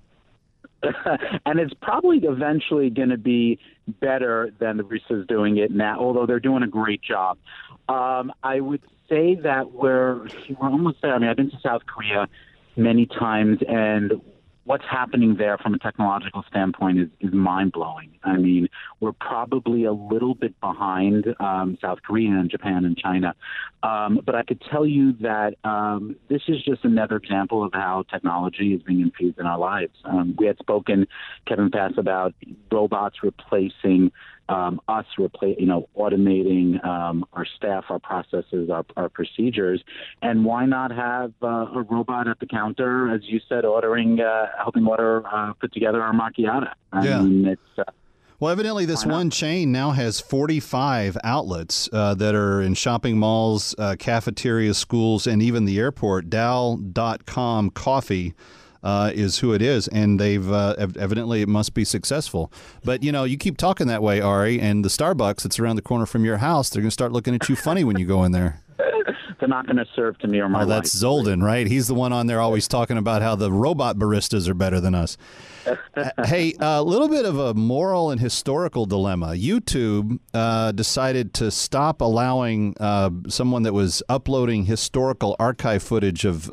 [SPEAKER 23] And it's probably eventually going to be better than the baristas doing it now, although they're doing a great job. I would say that we're almost there. I mean, I've been to South Korea many times, and what's happening there from a technological standpoint is mind-blowing. I mean, we're probably a little bit behind South Korea and Japan and China. But I could tell you that this is just another example of how technology is being infused in our lives. We had spoken, Kevin Pass, about robots replacing us, automating our staff, our processes, our procedures. And why not have a robot at the counter, as you said, helping put together our macchiato? I mean, it's...
[SPEAKER 2] Well, evidently this one chain now has 45 outlets that are in shopping malls, cafeterias, schools, and even the airport. Dal.com Coffee is who it is, and they've evidently it must be successful. But, you keep talking that way, Ari, and the Starbucks that's around the corner from your house, they're going to start looking at you funny when you go in there.
[SPEAKER 23] They're not going to serve to me or my wife.
[SPEAKER 2] That's Zoldan, right? He's the one on there always talking about how the robot baristas are better than us. Hey, a little bit of a moral and historical dilemma. YouTube decided to stop allowing someone that was uploading historical archive footage of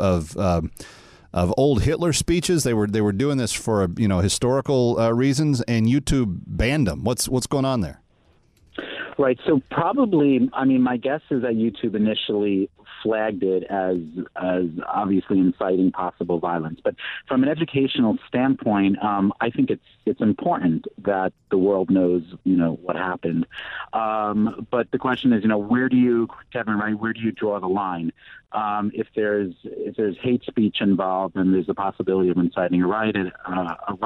[SPEAKER 2] old Hitler speeches. They were doing this for historical reasons, and YouTube banned them. What's going on there?
[SPEAKER 23] Right. So probably, I mean, my guess is that YouTube initially flagged it as obviously inciting possible violence. But from an educational standpoint, I think it's important that the world knows, what happened. But the question is, where do you, Kevin, right? Where do you draw the line? If there's hate speech involved and there's a possibility of inciting a riot,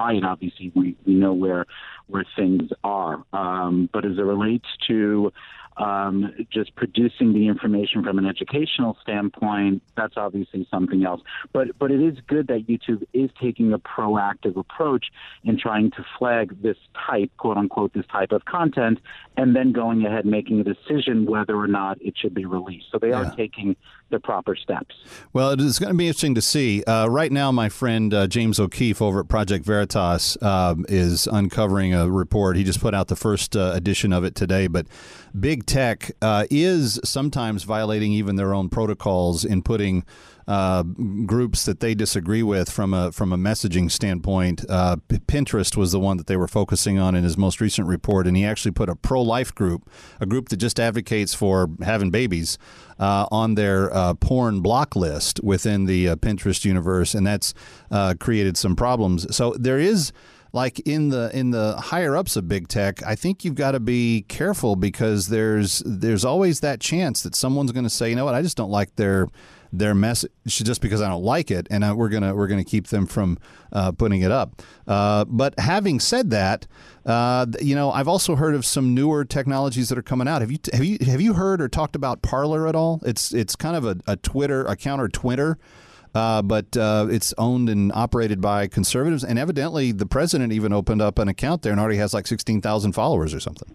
[SPEAKER 23] obviously we know where things are. But as it relates to Just producing the information from an educational standpoint, that's obviously something else. But it is good that YouTube is taking a proactive approach in trying to flag this type, quote unquote, this type of content, and then going ahead and making a decision whether or not it should be released. So they are taking the proper steps.
[SPEAKER 2] Well, it's going to be interesting to see. Right now, my friend James O'Keefe over at Project Veritas is uncovering a report. He just put out the first edition of it today. But big tech is sometimes violating even their own protocols in putting groups that they disagree with from a messaging standpoint. Pinterest was the one that they were focusing on in his most recent report, and he actually put a pro-life group, a group that just advocates for having babies, on their porn block list within the Pinterest universe, and that's created some problems. So there is, like in the higher ups of big tech, I think you've got to be careful because there's always that chance that someone's going to say, you know what, I just don't like their message just because I don't like it, and we're gonna keep them from putting it up. But having said that, I've also heard of some newer technologies that are coming out. Have you heard or talked about Parler at all? It's kind of a counter Twitter. But it's owned and operated by conservatives, and evidently the president even opened up an account there and already has like 16,000 followers or something.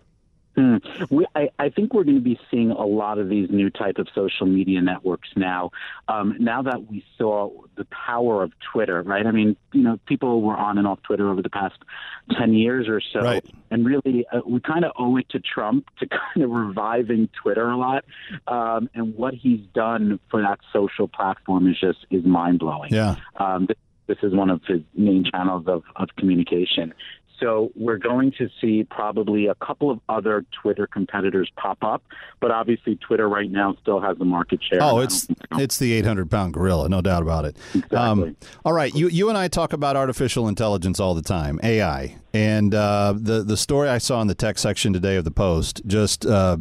[SPEAKER 23] I think we're going to be seeing a lot of these new type of social media networks now. Now that we saw the power of Twitter, right? I mean, people were on and off Twitter over the past 10 years or so. Right. And really, we kind of owe it to Trump to kind of reviving Twitter a lot. And what he's done for that social platform is mind-blowing.
[SPEAKER 2] Yeah.
[SPEAKER 23] This is one of his main channels of communication. So we're going to see probably a couple of other Twitter competitors pop up, but obviously Twitter right now still has the market share.
[SPEAKER 2] Oh, it's the 800-pound gorilla, no doubt about it.
[SPEAKER 23] Exactly.
[SPEAKER 2] All right, you and I talk about artificial intelligence all the time, AI, and the story I saw in the tech section today of the Post just,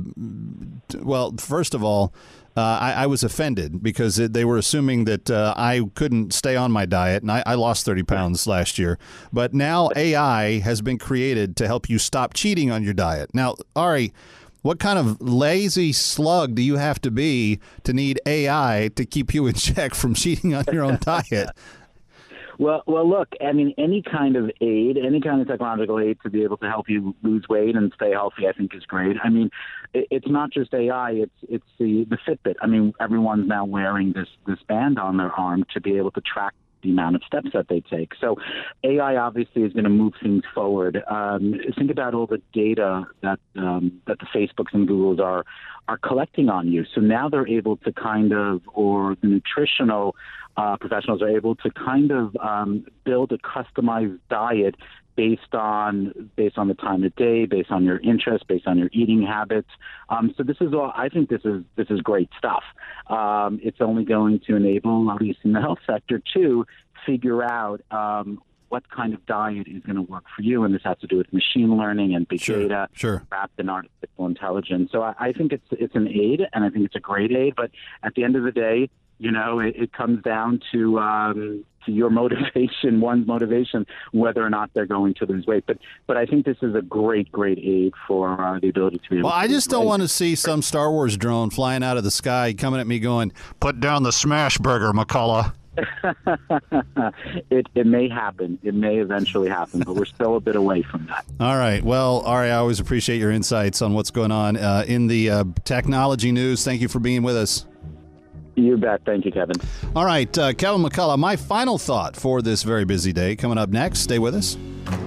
[SPEAKER 2] first of all, I was offended because they were assuming that I couldn't stay on my diet, and I lost 30 pounds last year. But now AI has been created to help you stop cheating on your diet. Now, Ari, what kind of lazy slug do you have to be to need AI to keep you in check from cheating on your own diet?
[SPEAKER 23] Well, look, I mean, any kind of aid, any kind of technological aid to be able to help you lose weight and stay healthy, I think is great. I mean, it's not just AI, it's the Fitbit. I mean, everyone's now wearing this band on their arm to be able to track the amount of steps that they take. So AI obviously is going to move things forward. Think about all the data that the Facebooks and Googles are collecting on you. So now they're able to or the nutritional professionals are able to build a customized diet based on the time of day, based on your interests, based on your eating habits. So this is all. I think this is great stuff. It's only going to enable, at least in the health sector, to figure out what kind of diet is going to work for you, and this has to do with machine learning and big data wrapped in artificial intelligence. So I think it's an aid, and I think it's a great aid. But at the end of the day, it comes down to your motivation, one's motivation, whether or not they're going to lose weight. But I think this is a great aid for the ability to be able to
[SPEAKER 2] I just don't want to see some Star Wars drone flying out of the sky coming at me going, "Put down the smash burger, McCullough."
[SPEAKER 23] It may happen. It may eventually happen, but we're still a bit away from that.
[SPEAKER 2] All right. Well, Ari, I always appreciate your insights on what's going on in the technology news. Thank you for being with us.
[SPEAKER 23] You bet. Thank you, Kevin.
[SPEAKER 2] All right, Kevin McCullough, my final thought for this very busy day coming up next. Stay with us.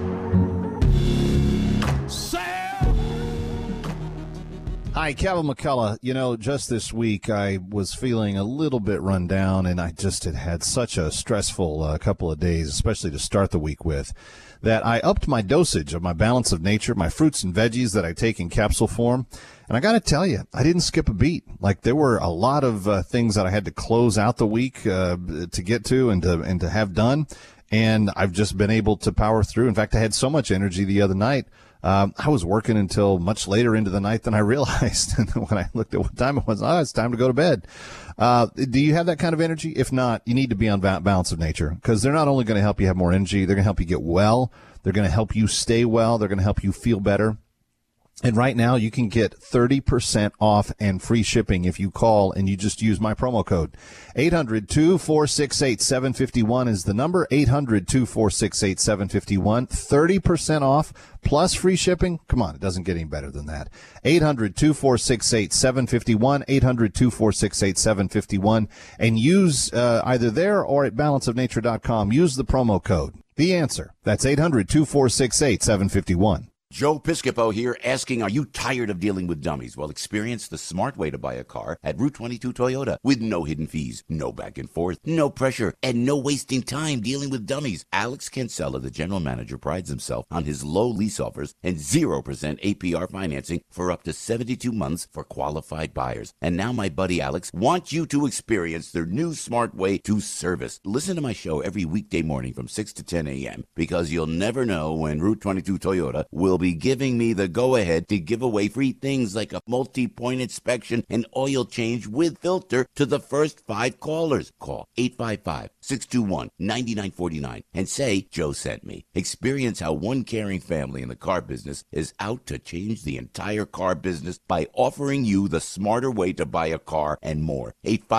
[SPEAKER 2] Hi, Kevin McCullough. Just this week I was feeling a little bit run down, and I just had such a stressful couple of days, especially to start the week with, that I upped my dosage of my Balance of Nature, my fruits and veggies that I take in capsule form. And I got to tell you, I didn't skip a beat. Like, there were a lot of things that I had to close out the week to get to and to have done. And I've just been able to power through. In fact, I had so much energy the other night. I was working until much later into the night than I realized. And when I looked at what time it was, it's time to go to bed. Do you have that kind of energy? If not, you need to be on Balance of Nature, because they're not only going to help you have more energy, they're going to help you get well. They're going to help you stay well. They're going to help you feel better. And right now, you can get 30% off and free shipping if you call and you just use my promo code. 800-246-8751 is the number. 800-246-8751. 30% off plus free shipping. Come on, it doesn't get any better than that. 800-246-8751. 800-246-8751. And use either there or at balanceofnature.com. Use the promo code. The Answer. That's 800-246-8751.
[SPEAKER 3] Joe Piscopo here asking, are you tired of dealing with dummies? Well, experience the smart way to buy a car at Route 22 Toyota with no hidden fees, no back and forth, no pressure, and no wasting time dealing with dummies. Alex Kinsella, the general manager, prides himself on his low lease offers and 0% APR financing for up to 72 months for qualified buyers. And now my buddy Alex wants you to experience their new smart way to service. Listen to my show every weekday morning from 6 to 10 a.m. because you'll never know when Route 22 Toyota will be giving me the go-ahead to give away free things like a multi-point inspection and oil change with filter to the first 5 callers. Call 855-621-9949 and say Joe sent me. Experience how one caring family in the car business is out to change the entire car business by offering you the smarter way to buy a car and more.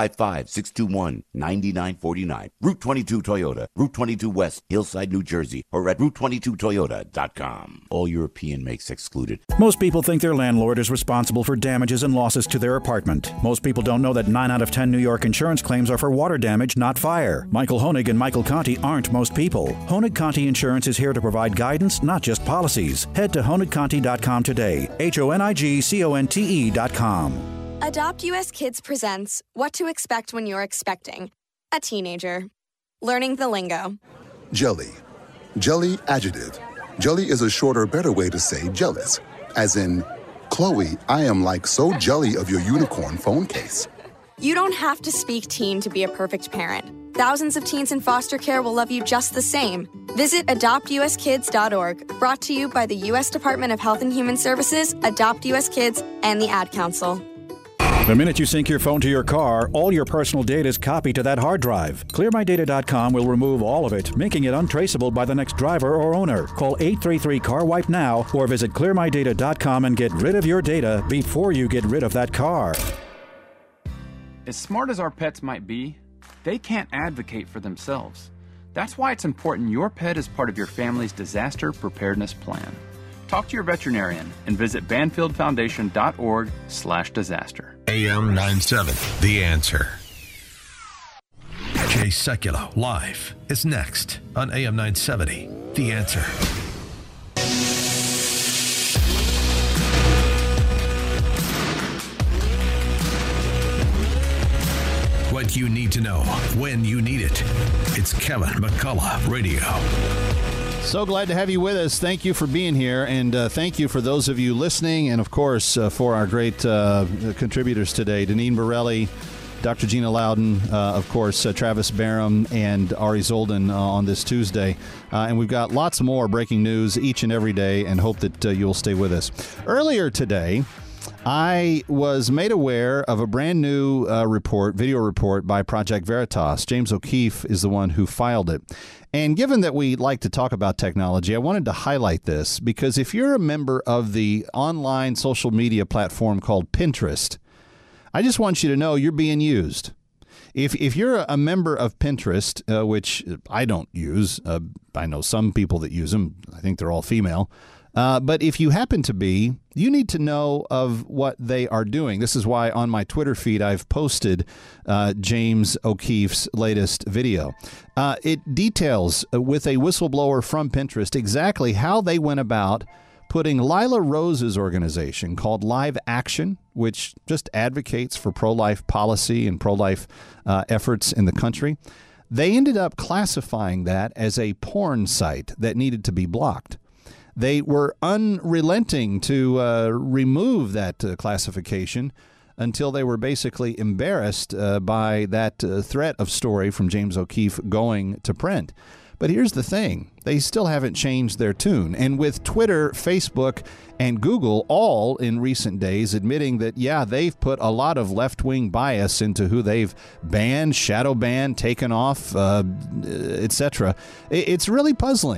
[SPEAKER 3] 855-621-9949. Route 22 Toyota, Route 22 West, Hillside, New Jersey, or at Route22Toyota.com. All European makes excluded.
[SPEAKER 12] Most people think their landlord is responsible for damages and losses to their apartment. Most people don't know that 9 out of 10 New York insurance claims are for water damage, not fire. Michael Honig and Michael Conti aren't most people. Honig Conti Insurance is here to provide guidance, not just policies. Head to honigconti.com today. HONIGCONTE.com.
[SPEAKER 5] Adopt US Kids presents What to Expect When You're Expecting a Teenager. Learning the lingo.
[SPEAKER 7] Jelly. Jelly adjective. Jelly is a shorter, better way to say jealous. As in, Chloe, I am like so jelly of your unicorn phone case.
[SPEAKER 5] You don't have to speak teen to be a perfect parent. Thousands of teens in foster care will love you just the same. Visit adoptuskids.org, brought to you by the U.S. Department of Health and Human Services, Adopt US Kids, and the Ad Council.
[SPEAKER 12] The minute you sync your phone to your car, all your personal data is copied to that hard drive. ClearMyData.com will remove all of it, making it untraceable by the next driver or owner. Call 833-CAR-WIPE now or visit ClearMyData.com and get rid of your data before you get rid of that car.
[SPEAKER 24] As smart as our pets might be, they can't advocate for themselves. That's why it's important your pet is part of your family's disaster preparedness plan. Talk to your veterinarian and visit BanfieldFoundation.org/disaster.
[SPEAKER 1] AM 97, The Answer. Jay Sekulow live is next on AM 970, The Answer. What you need to know when you need it. It's Kevin McCullough Radio.
[SPEAKER 2] So glad to have you with us. Thank you for being here, and thank you for those of you listening, and of course for our great contributors today, Deneen Borelli, Dr. Gina Loudon, of course Travis Barham, and Ari Zoldan on this Tuesday. And we've got lots more breaking news each and every day, and hope that you'll stay with us. Earlier today, I was made aware of a brand new video report by Project Veritas. James O'Keefe is the one who filed it. And given that we like to talk about technology, I wanted to highlight this because if you're a member of the online social media platform called Pinterest, I just want you to know you're being used. If you're a member of Pinterest, which I don't use, I know some people that use them. I think they're all female. But if you happen to be, you need to know of what they are doing. This is why on my Twitter feed I've posted James O'Keefe's latest video. It details with a whistleblower from Pinterest exactly how they went about putting Lila Rose's organization called Live Action, which just advocates for pro-life policy and pro-life efforts in the country. They ended up classifying that as a porn site that needed to be blocked. They were unrelenting to remove that classification until they were basically embarrassed by that threat of story from James O'Keefe going to print. But here's the thing. They still haven't changed their tune. And with Twitter, Facebook, and Google all in recent days admitting that, yeah, they've put a lot of left-wing bias into who they've banned, shadow banned, taken off, etc., it's really puzzling.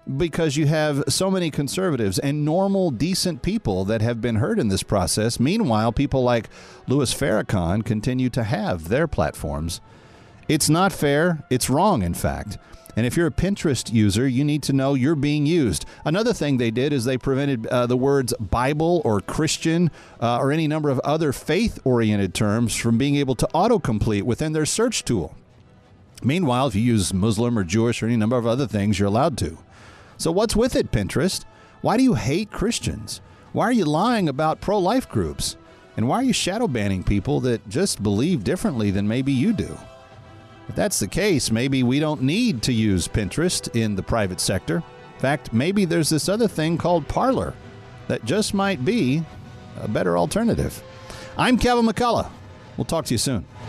[SPEAKER 2] because you have so many conservatives and normal, decent people that have been hurt in this process. Meanwhile, people like Louis Farrakhan continue to have their platforms. It's not fair. It's wrong, in fact. And if you're a Pinterest user, you need to know you're being used. Another thing they did is they prevented the words Bible or Christian or any number of other faith-oriented terms from being able to autocomplete within their search tool. Meanwhile, if you use Muslim or Jewish or any number of other things, you're allowed to. So what's with it, Pinterest? Why do you hate Christians? Why are you lying about pro-life groups? And why are you shadow banning people that just believe differently than maybe you do? If that's the case, maybe we don't need to use Pinterest in the private sector. In fact, maybe there's this other thing called Parler that just might be a better alternative. I'm Kevin McCullough. We'll talk to you soon.